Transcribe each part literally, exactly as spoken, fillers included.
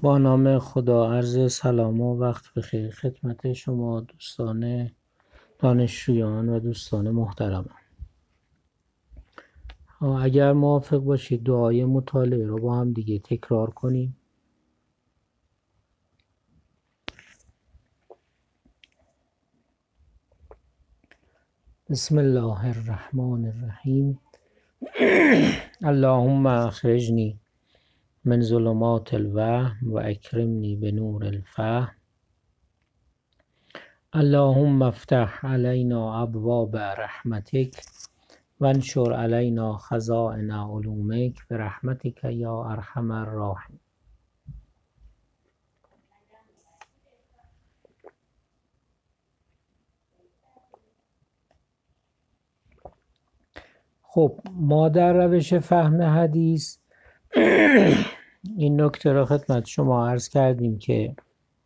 با نام خدا، عرض سلام و وقت بخیر خدمت شما دوستان دانشجویان و دوستان محترمم. اگر موافق باشید دعای مطالعه رو با هم دیگه تکرار کنیم. بسم الله الرحمن الرحیم. اللهم اخرجنی من ظلمات الوهم و اکرمنی بنور الفهم. اللهم افتح علینا ابواب رحمتک وانشر علینا خزائن علومک برحمتک یا ارحم الراحمین. خب ما در روش فهم حدیث این نکته را خدمت شما عرض کردیم که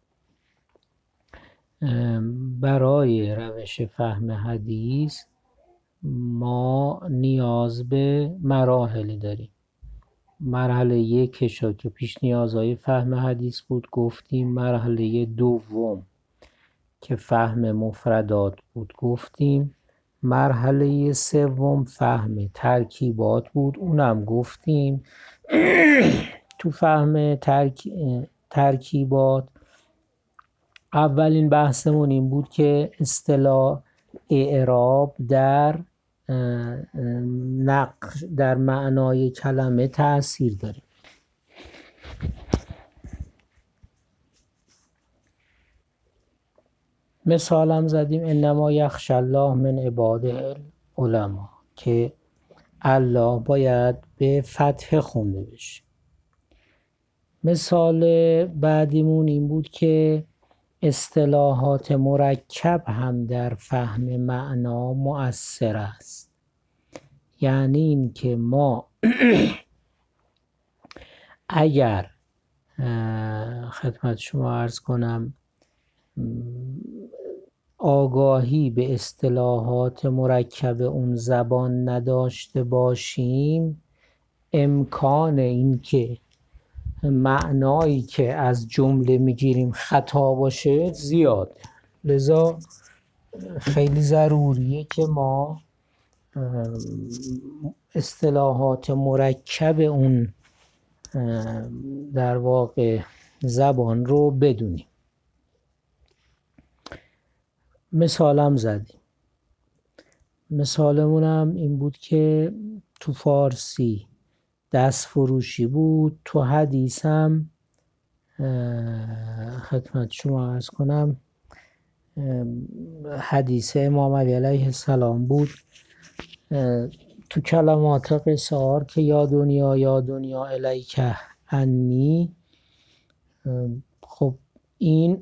برای روش فهم حدیث ما نیاز به مراحل داریم. مرحله یکش که پیش نیازهای فهم حدیث بود گفتیم، مرحله دوم که فهم مفردات بود گفتیم، مرحله سوم فهم ترکیبات بود اونم گفتیم. تو فهم ترک... ترکیبات اولین بحثمون این بود که اصطلاح اعراب در نقش در معنای کلمه تأثیر داره. مثالم زدیم انما یخشی الله من عباده العلماء که الله باید به فتح خونده بشه. مثال بعدیمون این بود که اصطلاحات مرکب هم در فهم معنا مؤثر است. یعنی این که ما اگر خدمت شما عرض کنم آگاهی به اصطلاحات مرکب اون زبان نداشته باشیم، امکان این که معنایی که از جمله میگیریم خطا باشه زیاده. لذا خیلی ضروریه که ما اصطلاحات مرکب اون در واقع زبان رو بدونیم. مثالم زدیم. مثالمون هم این بود که تو فارسی دست فروشی بود، تو حدیث هم خدمت شما عرض کنم حدیث امام علی علیه السلام بود. تو کلمات قصار که یا دنیا یا دنیا الیک انی، خب این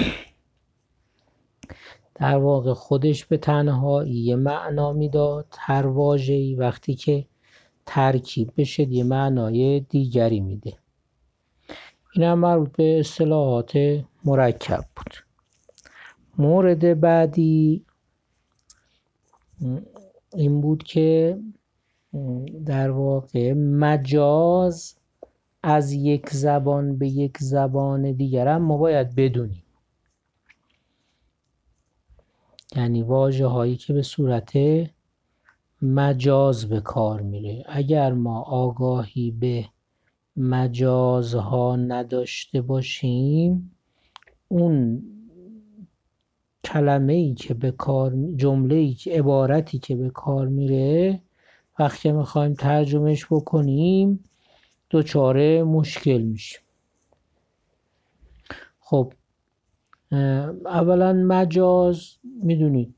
در واقع خودش به تنهایی یه معنا میداد، هر واژه‌ای وقتی که ترکیب بشه یه معنای دیگری میده. این هم مربوط به اصطلاحات مرکب بود. مورد بعدی این بود که در واقع مجاز از یک زبان به یک زبان دیگر هم ما باید بدونیم. یعنی واژه هایی که به صورت مجاز به کار میره، اگر ما آگاهی به مجازها نداشته باشیم، اون کلمه ای که به کار جمله ای که عبارتی که به کار میره وقتی میخوایم ترجمهش بکنیم دچار مشکل میشیم. خب اولا مجاز میدونید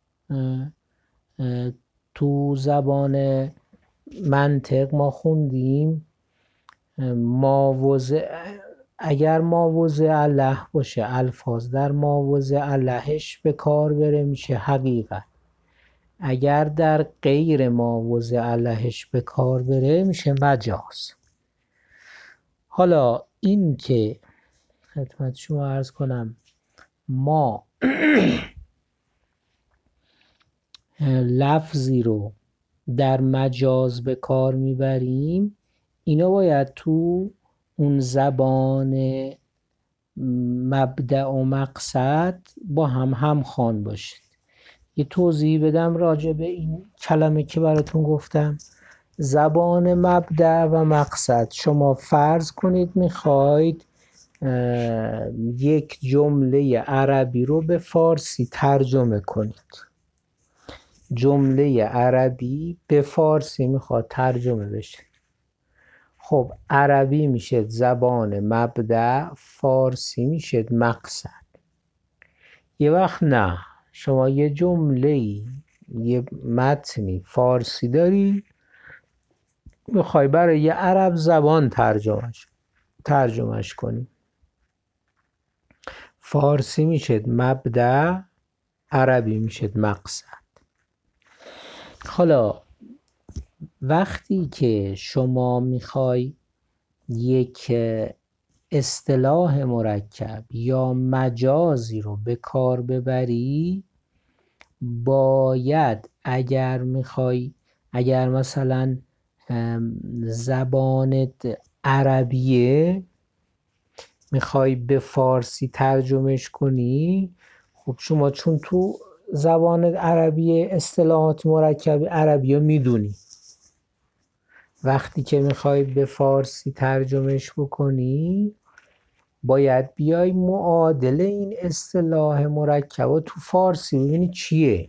تو زبان منطق ما خوندیم ماوضع، اگر ماوضع الله باشه الفاظ در ماوضع اللهش به کار بره میشه حقیقت، اگر در غیر ماوضع اللهش به کار بره میشه مجاز. حالا این که خدمت شما عرض کنم ما لفظی رو در مجاز به کار میبریم، اینا باید تو اون زبان مبدأ و مقصد با هم همخوان باشید. یه توضیح بدم راجع به این کلمه که براتون گفتم. زبان مبدأ و مقصد، شما فرض کنید میخواید یک جمله عربی رو به فارسی ترجمه کنید. جمله عربی به فارسی میخواد ترجمه بشه. خب عربی میشه زبان مبدأ، فارسی میشه مقصد. یه وقت نه، شما یه جمله یه متنی فارسی داری، میخوای برای یه عرب زبان ترجمهش ترجمهش کنی. فارسی میشه مبدأ، عربی میشه مقصد. حالا وقتی که شما میخوای یک اصطلاح مرکب یا مجازی رو به کار ببری، باید اگر میخوای اگر مثلا زبانت عربیه میخوای به فارسی ترجمهش کنی، خب شما چون تو زبان عربی اصطلاحات مرکب عربی رو میدونی، وقتی که میخوای به فارسی ترجمهش بکنی باید بیای معادل این اصطلاح مرکب تو فارسی ببینی چیه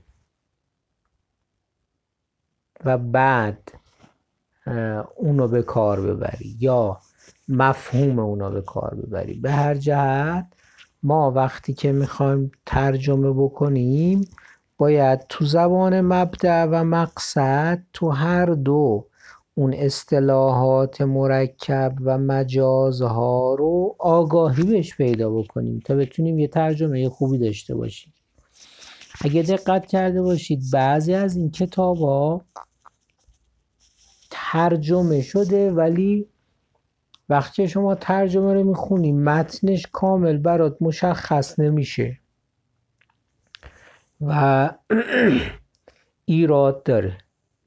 و بعد اونو به کار ببری یا مفهوم اونو به کار ببری. به هر جهت ما وقتی که میخوایم ترجمه بکنیم باید تو زبان مبدأ و مقصد تو هر دو اون اصطلاحات مرکب و مجازها رو آگاهی بهش پیدا بکنیم تا بتونیم یه ترجمه خوبی داشته باشیم. اگه دقت کرده باشید بعضی از این کتابا ترجمه شده ولی وقتی شما ترجمه رو میخونی متنش کامل برات مشخص نمیشه و ایراد داره.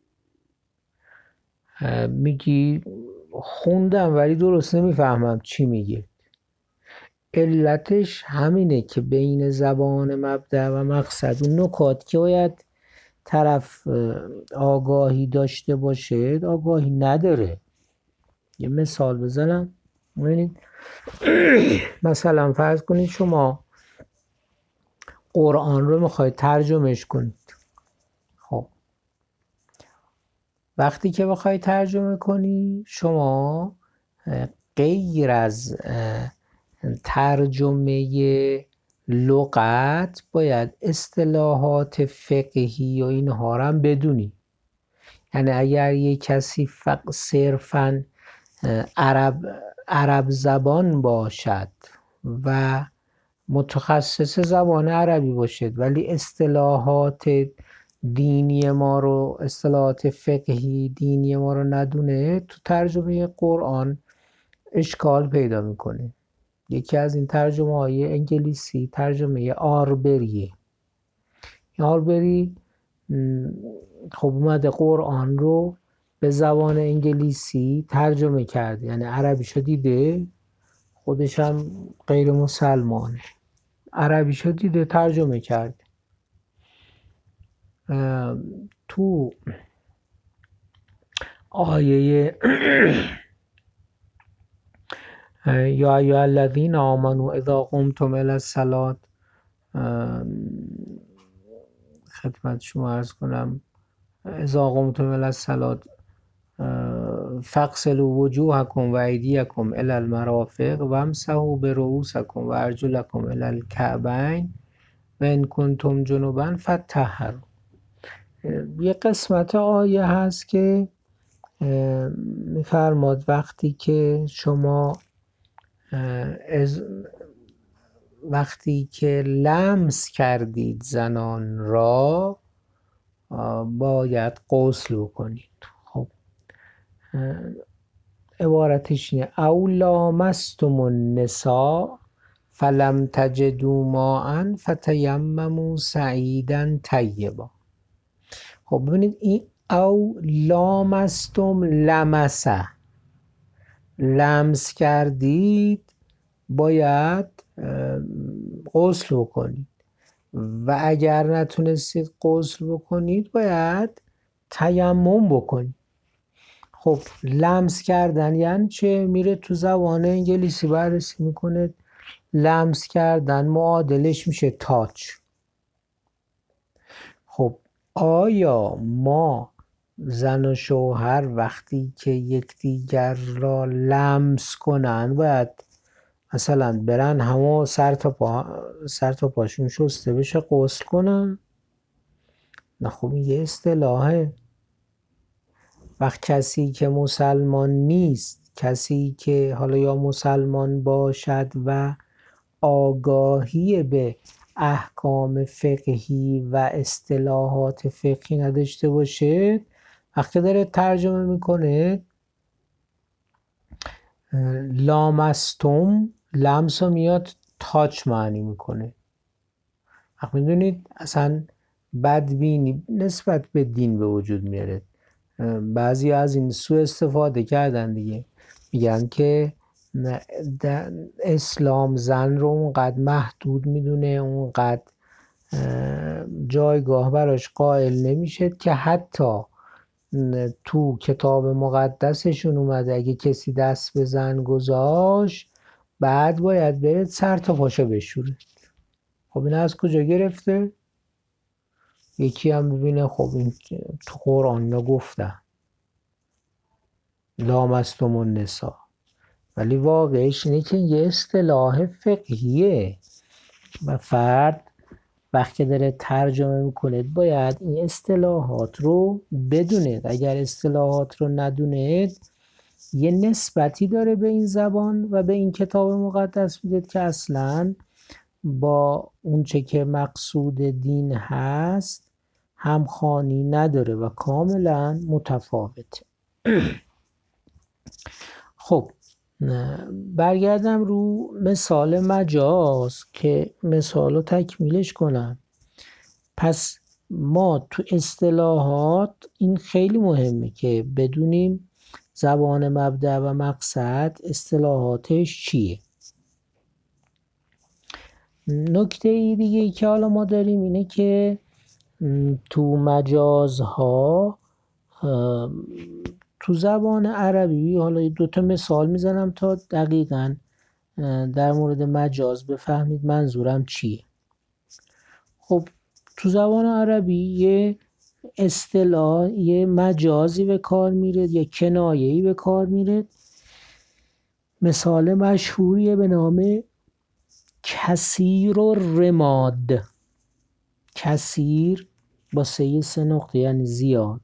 میگی خوندم ولی درست نمیفهمم چی میگه. علتش همینه که بین زبان مبدأ و مقصد اون نکات که باید طرف آگاهی داشته باشه آگاهی نداره. یه مثال بزنم. ببینید مثلا فرض کنید شما قرآن رو میخواید ترجمهش کنید. خب وقتی که بخواید ترجمه کنی شما غیر از ترجمه لغت باید اصطلاحات فقهی و اینها رو هم بدونی. یعنی اگر یک کسی فقط صرفاً عرب عرب زبان باشد و متخصص زبان عربی باشد ولی اصطلاحات دینی ما رو اصطلاحات فقهی دینی ما رو ندونه، تو ترجمه قرآن اشکال پیدا میکنه. یکی از این ترجمه های انگلیسی ترجمه آربریه. آربری خب اومده قرآن رو به زبان انگلیسی ترجمه کرده، یعنی عربیشو دیده، خودش هم غیر مسلمان، عربیشو دیده ترجمه کرده. تو آیه یا ایها الذین آمنوا اذا قمتم الی الصلاة، خدمت شما عرض کنم اذا قمتم الی الصلاة فاغسلوا وجوهکم و ایدیکم الی المرافق وامسحوا برؤوسکم و ارجلکم الی الکعبین و ان کنتم جنبا فطهروا. یه قسمت آیه هست که میفرماد وقتی که شما از وقتی که لمس کردید زنان را باید غسل بکنید. خب عبارتش اینه او لامستم النساء فلم تجدوا ماء فتیمموا صعیدا طیبا. خب ببینید این او لامستم لمسه لمس کردید باید غسل بکنید و اگر نتونستید غسل بکنید باید تیمم بکنید. خب لمس کردن یعنی چه؟ میره تو زبان انگلیسی بررسی میکنه. لمس کردن معادلش میشه تاچ. خب آیا ما زن و شوهر وقتی که یکدیگر را لمس کنن باید مثلا برن همه سر تا پا سر تا پاشون شسته بشه غسل کنن؟ نه خب این یه اصطلاحه. وقت کسی که مسلمان نیست، کسی که حالا یا مسلمان باشد و آگاهی به احکام فقهی و اصطلاحات فقهی نداشته باشه، وقتی داره ترجمه میکنه لامستم، لمس رو میاد تاچ معنی میکنه. وقتی میدونید اصلا بدبینی نسبت به دین به وجود میاره. بعضی از این سوء استفاده کردن دیگه، میگن که اسلام زن رو اونقدر محدود میدونه، اونقدر جایگاه براش قائل نمیشه که حتی تو کتاب مقدسشون اومده اگه کسی دست به زن گذاشت بعد باید بره سر تا پاشو بشوره. خب این از کجا گرفته؟ یکی هم ببینه خب این تو قرآن نگفتن لامستم النساء، ولی واقعش اینه که یه اصطلاح فقهیه و فرد وقتی داره ترجمه میکنه باید این اصطلاحات رو بدونید. اگر اصطلاحات رو ندونید یه نسبتی داره به این زبان و به این کتاب مقدس میدید که اصلا با اون چه که مقصود دین هست همخوانی نداره و کاملا متفاوته. خب برگردم رو مثال مجاز که مثال رو تکمیلش کنم. پس ما تو اصطلاحات این خیلی مهمه که بدونیم زبان مبدأ و مقصد اصطلاحاتش چیه. نکته دیگه که حالا ما داریم اینه که تو مجازها تو زبان عربی، حالا دو تا مثال میزنم تا دقیقاً در مورد مجاز بفهمید منظورم چیه. خب تو زبان عربی یه اصطلاح، یه مجازی به کار میره، یه کنایه‌ای به کار میره. مثال مشهوریه به نام کثیر الرماد. کثیر با سه سه نقطه یعنی زیاد.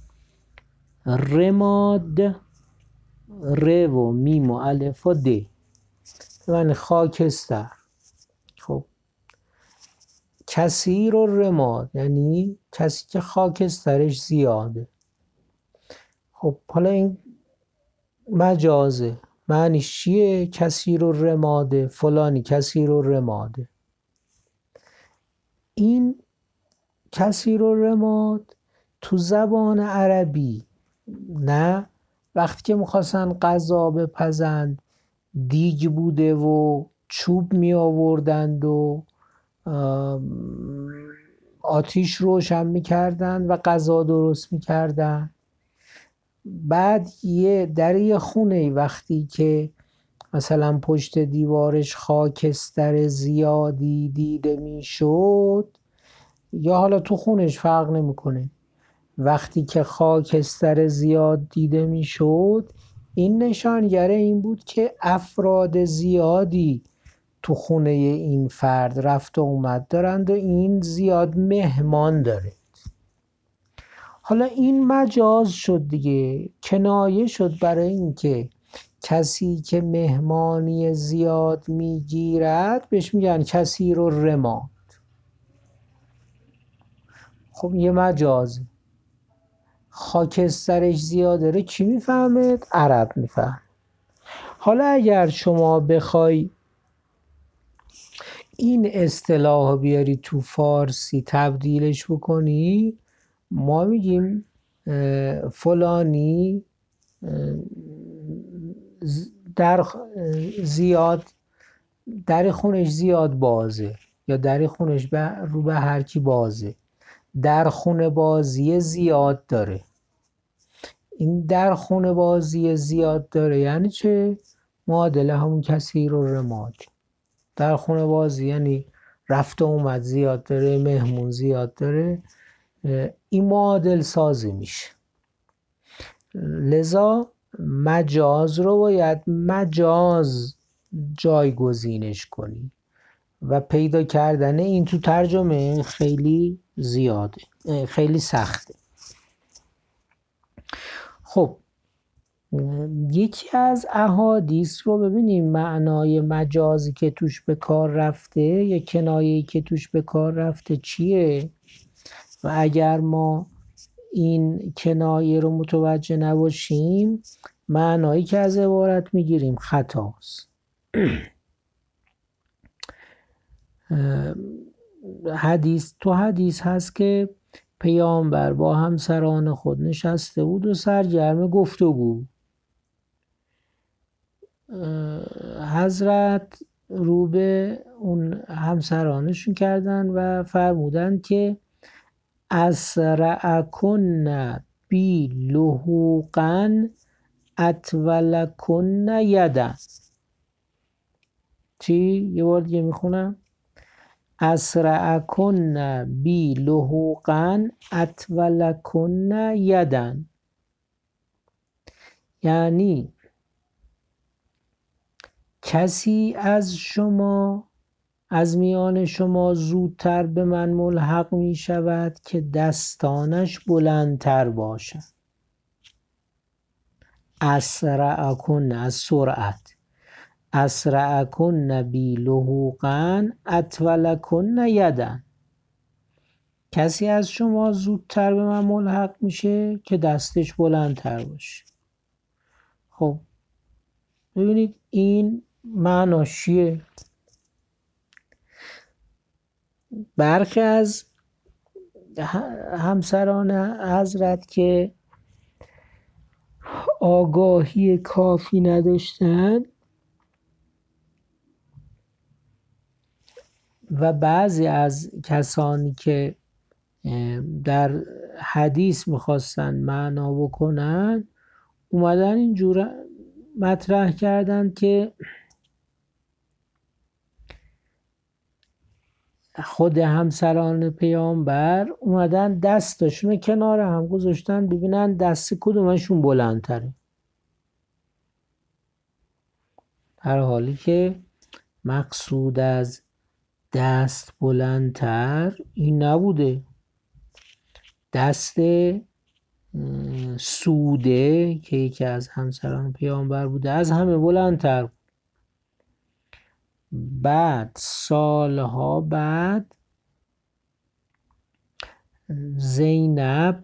رماد ر و میم و الف و د یعنی خاکستر. خب کثیر الرماد یعنی کسی که خاکسترش زیاده. خب حالا این مجازه، معنیش چیه؟ کثیر الرماده، فلانی کثیر الرماده. این کثیر الرماد تو زبان عربی نه وقتی که میخواستن غذا بپزند دیگ بوده و چوب می آوردند و آتیش روشن میکردن و غذا درست میکردن. بعد یه در یه خونه وقتی که مثلا پشت دیوارش خاکستر زیادی دیده میشد، یا حالا تو خونش فرق نمیکنه، وقتی که خاکستر زیاد دیده میشد این نشانگر این بود که افراد زیادی تو خونه این فرد رفت و اومد دارند و این زیاد مهمان داره. حالا این مجاز شد دیگه، کنایه شد برای اینکه کسی که مهمانی زیاد میگیرد بهش میگن کثیر الرماد. خب یه مجاز، خاکسترش زیاد داره، کی میفهمه؟ عرب میفهمه. حالا اگر شما بخوای این اصطلاح بیاری تو فارسی تبدیلش بکنی، ما میگیم فلانی در زیاد در خونش زیاد بازه یا در خونش رو به هر کی بازه. در خونه بازی زیاد داره. این در خونه بازی زیاد داره یعنی چه؟ معادل همون کثیر و رماد. در خونه بازی یعنی رفت و اومد زیاد داره، مهمون زیاد داره، این معادل سازی میشه. لذا مجاز رو باید مجاز جایگزینش کنی و پیدا کردن این تو ترجمه خیلی زیاده، خیلی سخته. خب یکی از احادیث رو ببینیم معنای مجازی که توش به کار رفته یا کنایه‌ای که توش به کار رفته چیه و اگر ما این کنایه رو متوجه نباشیم معنایی که از عبارت میگیریم خطاست. حدیث تو حدیث هست که پیامبر با همسران خود نشسته بود و سرگرم گفتگو. حضرت رو به اون همسرانشون کردن و فرمودن که اسرعکن بی لحوقن اطولکن یدن. چی؟ یه بار دیگه میخونم. اسرعکن بی لحوقن اطولکن یدن، یعنی کسی از شما از میان شما زودتر به من ملحق می شود که دستانش بلندتر باشد. اسرعکن از سرعت، اسرعکن بی لحوقن اطولکن یدن، کسی از شما زودتر به من ملحق میشه که دستش بلندتر باشه. خب ببینید این معناش چیه؟ برخی از همسران حضرت که آگاهی کافی نداشتن و بعضی از کسانی که در حدیث میخواستن معنا بکنن اومدن اینجور مطرح کردن که خود همسران پیامبر اومدن دستشون کنار هم گذاشتن ببینن دست کدومشون بلندتره، در حالی که مقصود از دست بلندتر این نبوده. دست سوده که یکی از همسران پیامبر بوده از همه بلندتر. بعد سالها بعد زینب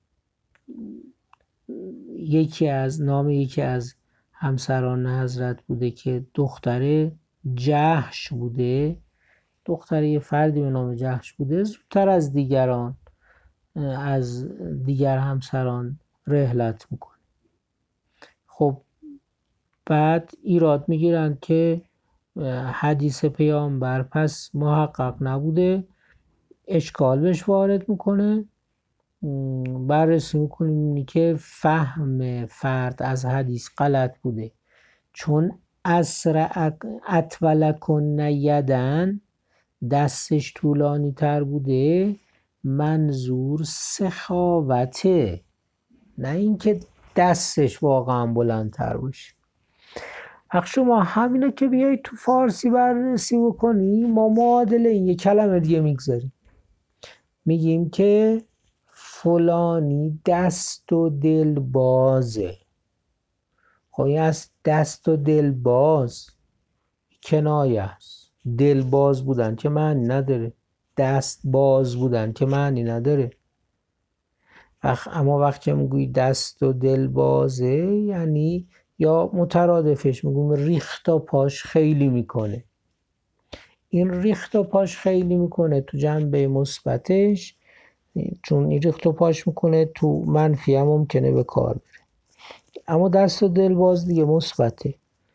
یکی از نام یکی از همسران حضرت بوده که دختر جحش بوده، دختر یه فردی به نام جحش بوده، زودتر از دیگران از دیگر همسران رحلت میکنه. خب بعد ایراد میگیرن که حدیث پیامبر پس محقق نبوده، اشکال بهش وارد میکنه. بررسی میکنیم که فهم فرد از حدیث غلط بوده، چون اسرع اطولکن یدن دستش طولانی تر بوده، منظور سخاوته، نه اینکه دستش واقعا بلندتر باشه. حق شما همینه که بیایی تو فارسی بررسی بکنی ما معادله این یه کلمه دیگه میگذاریم، میگیم که فلانی دست و دل بازه. خب این از دست و دل باز کنایه است. دل باز بودن که معنی نداره، دست باز بودن که معنی نداره. اما وقتی میگوی دست و دل بازه یعنی یا مترادفش میگم ریخت و پاش خیلی میکنه. این ریخت و پاش خیلی میکنه تو جنبه مثبتش، چون این ریخت و پاش میکنه تو منفی هم ممکنه به کار بره. اما دست و دل باز دیگه مثبته.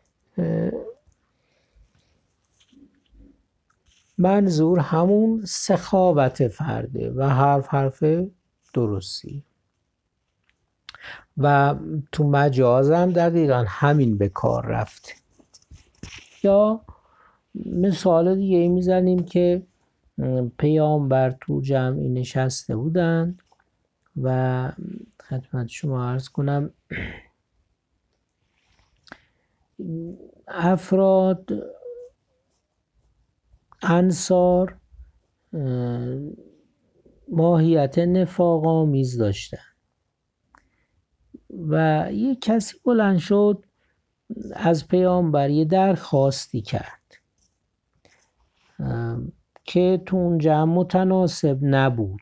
منظور همون سخاوت فرده و حرف حرف درستی. و تو مجاز هم دقیقا همین به کار رفته. یا مثال دیگه ای میزنیم که پیامبر تو جمعی نشسته بودند و خدمت شما عرض کنم افراد انصار ماهیت نفاق آمیز داشتن و یک کسی بلند شد از پیامبر یه درخواستی کرد که تو اون جمع متناسب نبود.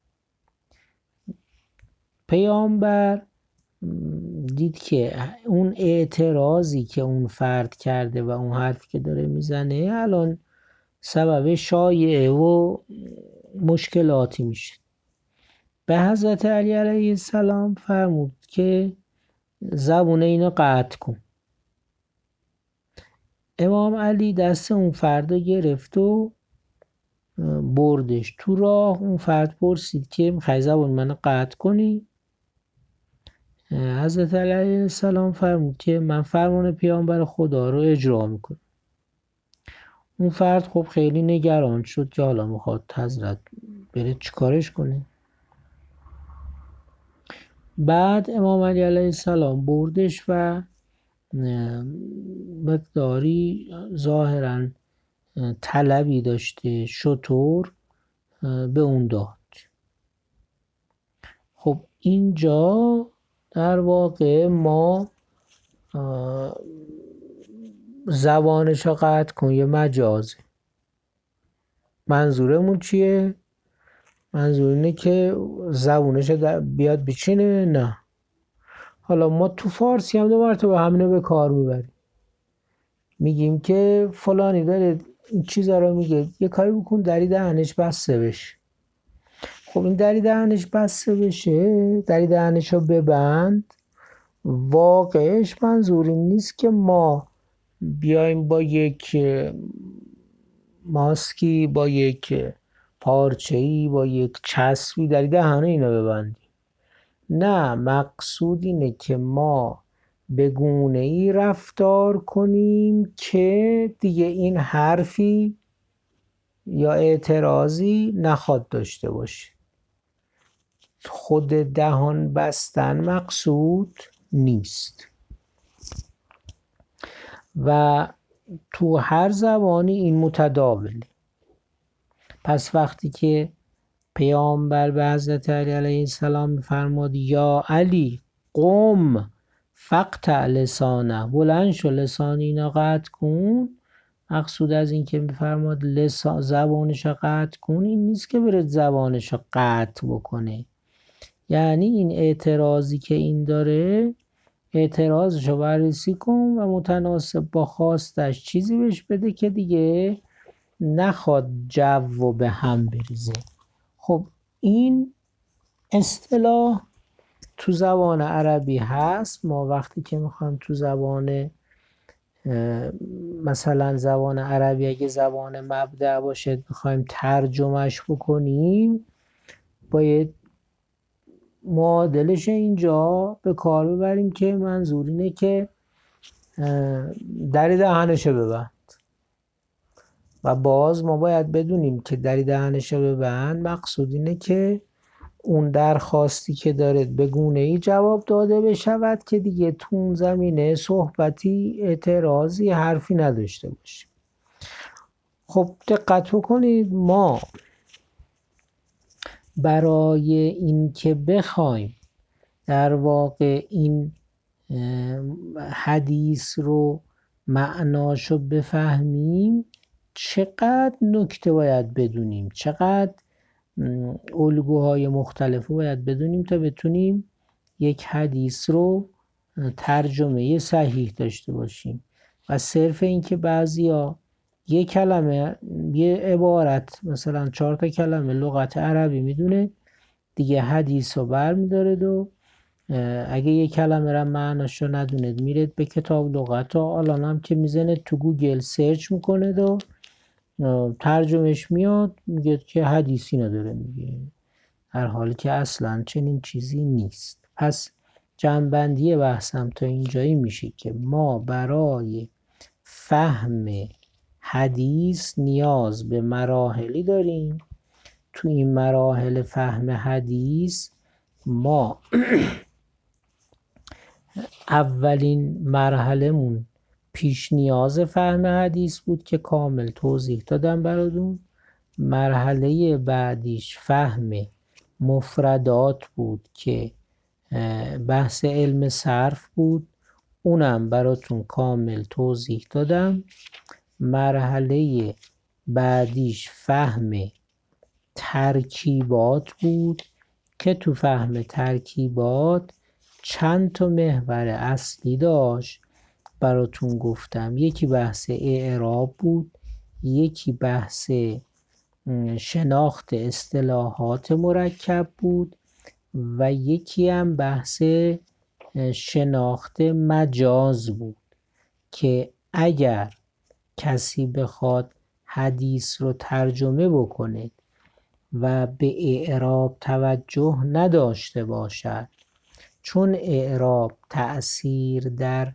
پیامبر دید که اون اعتراضی که اون فرد کرده و اون حرفی که داره میزنه الان سبب شایعه و مشکلاتی میشه. به حضرت علی علیه السلام فرمود که زبون اینو قطع کن. امام علی دست اون فرد گرفت و بردش تو راه. اون فرد پرسید که میخوای زبون منو قطع کنی؟ حضرت علی علیه السلام فرمود که من فرمان پیامبر خدا رو اجرا میکنم. اون فرد خب خیلی نگران شد که حالا میخواد حضرت بره چیکارش کنه. بعد امام علی علیه السلام بردش و مقداری ظاهراً طلبی داشته شتر به اون داد. خب اینجا در واقع ما زبانش رو قطع کن یه مجازه. منظورمون چیه؟ منظور اینه که زبونش بیاد بچینه؟ نه. حالا ما تو فارسی هم دو مرتبه همینو به کار میبریم، میگیم که فلانی داره این چیزا رو میگه، یه کاری بکن دری دهنش بسته بشه. خب این دری دهنش بسته بشه، دری دهنش رو ببند، واقعش منظور این نیست که ما بیایم با یک ماسکی، با یک پارچه‌ای، با یک چسبی دری دهنه اینا ببندیم. نه، مقصود اینه که ما به گونه‌ای رفتار کنیم که دیگه این حرفی یا اعتراضی نخواد داشته باشه. خود دهان بستن مقصود نیست. و تو هر زبانی این متداوله. پس وقتی که پیامبر به حضرت علی علیه السلام میفرماد یا علی قم فقطع لسانه، بلند شو لسان اینا قطع کن، مقصود از این که میفرماد لسان زبانش قطع کن این نیست که بره زبانش قطع بکنه. یعنی این اعتراضی که این داره اعتراضش رو بررسی کن و متناسب با خواستش چیزی بهش بده که دیگه نخواد جو به هم بریزه. خب این اصطلاح تو زبان عربی هست. ما وقتی که میخوایم تو زبان مثلا زبان عربی اگه زبان مبدأ باشه میخوایم ترجمهش بکنیم، باید معادلش اینجا به کار ببریم که منظور اینه که دری دهنشو ببند. و باز ما باید بدونیم که دری دهنشو ببند مقصود اینه که اون درخواستی که داره به گونه‌ای جواب داده بشود که دیگه تو اون زمینه صحبتی، اعتراضی، حرفی نداشته باشه. خب دقت بکنید، ما برای این که بخوایم در واقع این حدیث رو معناشو بفهمیم چقدر نکته باید بدونیم، چقدر الگوهای مختلف باید بدونیم تا بتونیم یک حدیث رو ترجمه صحیح داشته باشیم. و صرف این که بعضیا یه کلمه، یه عبارت، مثلا چهار تا کلمه لغت عربی میدونه، دیگه حدیث رو بر میداره و اگه یه کلمه را معناشو ندونید میرید به کتاب لغت و الان هم که میزنه تو گوگل سرچ میکنه و ترجمهش میاد میگه که حدیثی نداره میگه، در حالی که اصلا چنین چیزی نیست. پس جمع‌بندی بحثم تا اینجایی میشه که ما برای فهم حدیث نیاز به مراحلی داریم. تو این مراحل فهم حدیث ما اولین مرحله‌مون پیش نیاز فهم حدیث بود که کامل توضیح دادم براتون. مرحله بعدیش فهم مفردات بود که بحث علم صرف بود، اونم براتون کامل توضیح دادم. مرحله بعدیش فهم ترکیبات بود که تو فهم ترکیبات چند تا محور اصلی داشت براتون گفتم. یکی بحث اعراب بود، یکی بحث شناخت اصطلاحات مرکب بود و یکی هم بحث شناخت مجاز بود که اگر کسی بخواد حدیث رو ترجمه بکنه و به اعراب توجه نداشته باشد، چون اعراب تأثیر در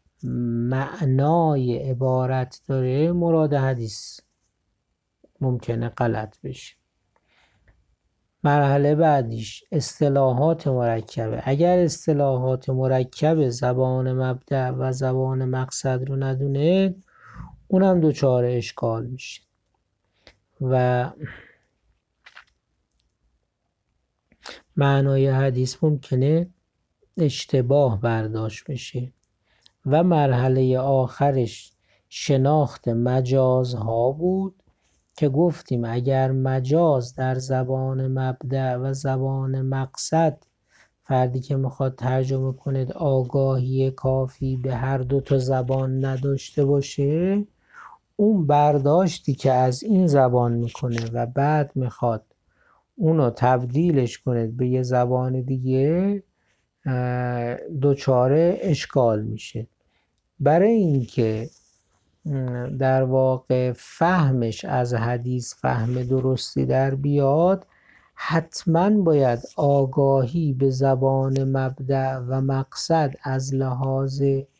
معنای عبارت داره، مراد حدیث ممکنه غلط بشه. مرحله بعدیش اصطلاحات مرکبه. اگر اصطلاحات مرکب زبان مبدأ و زبان مقصد رو ندونه، اونم دوچار اشکال میشه و معنای حدیث ممکنه اشتباه برداشت بشه. و مرحله آخرش شناخت مجازها بود که گفتیم اگر مجاز در زبان مبدأ و زبان مقصد، فردی که میخواد ترجمه کنه آگاهی کافی به هر دو تا زبان نداشته باشه، اون برداشتی که از این زبان میکنه و بعد میخواد اونو تبدیلش کنه به یه زبان دیگه، دوچاره اشکال میشه. برای اینکه در واقع فهمش از حدیث فهم درستی در بیاد، حتما باید آگاهی به زبان مبدأ و مقصد از لحاظ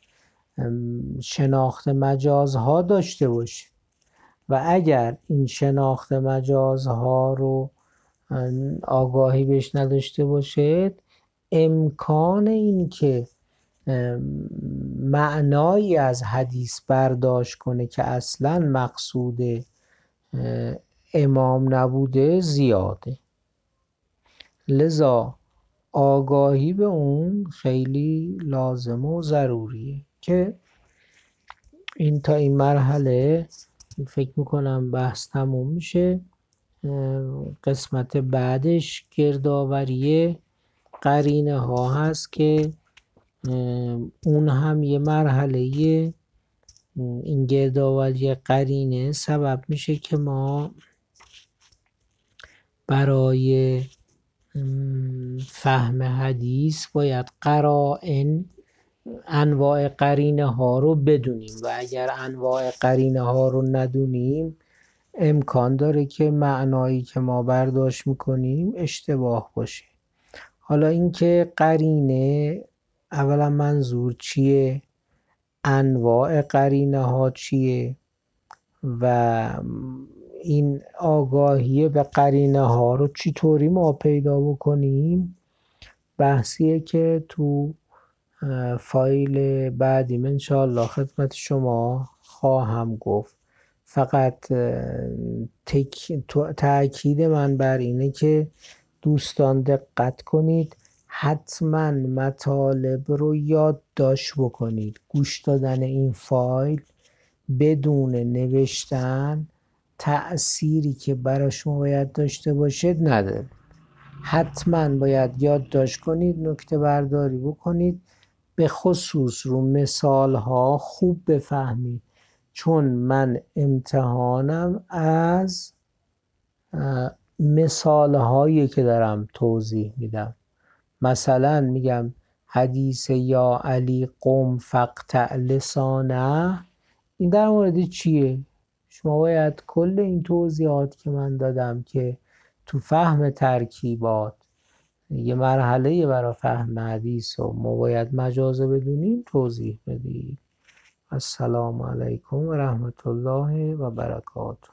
شناخت مجازها داشته باشه و اگر این شناخت مجازها رو آگاهی بهش نداشته باشد، امکان این که معنایی از حدیث برداشت کنه که اصلا مقصود امام نبوده زیاده. لذا آگاهی به اون خیلی لازمه و ضروریه که این تا این مرحله فکر میکنم بحث تموم میشه. قسمت بعدش گردآوری قرینه ها هست که اون هم یه مرحله، این گردآوری قرینه سبب میشه که ما برای فهم حدیث باید قرائن، انواع قرینه ها رو بدونیم و اگر انواع قرینه ها رو ندونیم امکان داره که معنایی که ما برداشت میکنیم اشتباه باشه. حالا اینکه قرینه اولا منظور چیه، انواع قرینه ها چیه و این آگاهی به قرینه ها رو چطوری ما پیدا بکنیم، بحثیه که تو فایل بعدی من انشاءالله خدمت شما خواهم گفت. فقط تک... تأکید من بر اینه که دوستان دقت کنید، حتما مطالب رو یادداشت بکنید. گوش دادن این فایل بدون نوشتن تأثیری که برای شما باید داشته باشد نداره. حتما باید یادداشت کنید، نکته برداری بکنید، به خصوص رو مثال ها خوب بفهمید، چون من امتحانم از مثال هایی که دارم توضیح میدم. مثلا میگم حدیث یا علی قم فاقطع لسانه، این در مورد چیه؟ شما باید کل این توضیحات که من دادم که تو فهم ترکیبات یه مرحله برای فهم حدیث و ما باید مجازه بدونیم توضیح بدید. السلام علیکم و رحمت الله و برکاته.